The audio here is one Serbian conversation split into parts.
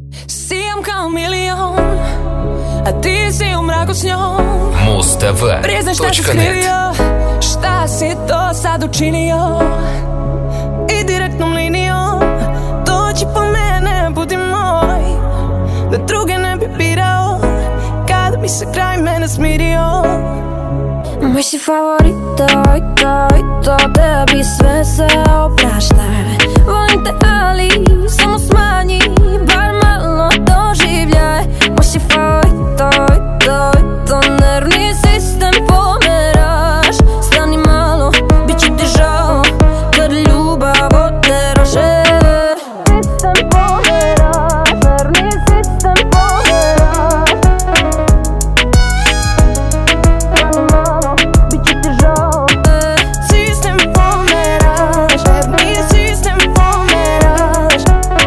Sijam kao milion, a ti si u mraku s njom. Mustava.net. Priznaj šta si skrivio, šta si to sad učinio. I direktnom linijom dođi po mene, budi moj, da druge ne bi birao, kada bi se kraj mene smirio. Moj si favorito i to tebi sve se oprašta. Volim te ali samo smanji, bar malo doživljaj. Moj si favorito i to nervni sistem pomeraš. Stani malo, bit će ti žao kad ljubav oteraše. Sistem pomeraš, nervni sistem pomeraš. Stani malo, bit će ti žao. Sistem pomeraš, nervni sistem pomeraš.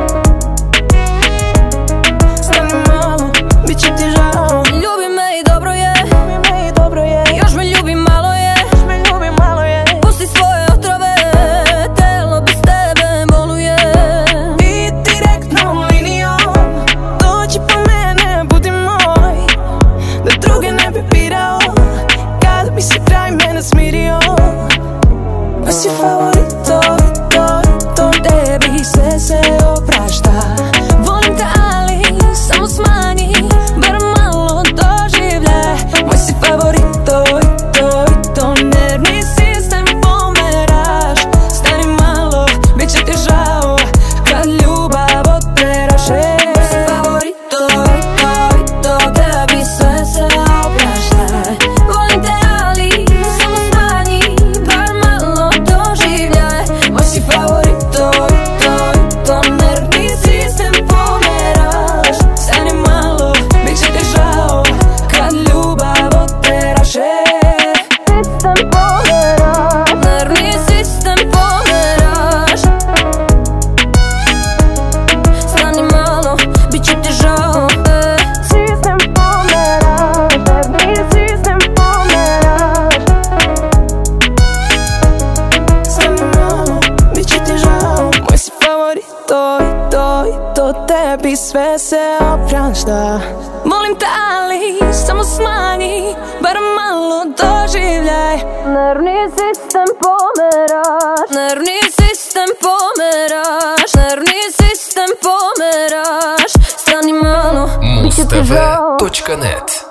Stani malo, bit će ti žao. Ljubi me i dobro je, još me ljubi malo je. Pusti svoje otrove, telo bez tebe boluje. I direktnom linijom dođi po mene, budi moj, da druge ne bi birao, kada bi se kraj mene smirio. Moj si favorito i to tebi sve se oprašta. Volim te ali samo smanji, bar malo doživljaj. Moj si favorito i to nervni sistem pomeraš. Stani malo, bit će ti žao kad ljubav oteraše. Moj si favorito i to tebi sve se oprašta. Volim te ali samo smanji, bar malo doživljaj. Moj si favorito i to nervni sistem pomeraš. Stani malo, bit će ti žao kad ljubav oteraše. Sistem pomeraš, nervni sistem pomeraš. Stani malo, bit će ti žao. Sistem pomeraš, nervni sistem pomeraš. Stani malo, bit će ti žao. Moj si favorito i to tebi sve se oprašta. Volim te ali samo smanji, bar malo doživljaj. Nervni sistem pomeraš, nervni sistem pomeraš, nervni sistem pomeraš. Stani malo, bit će ti žao. Mustava.net.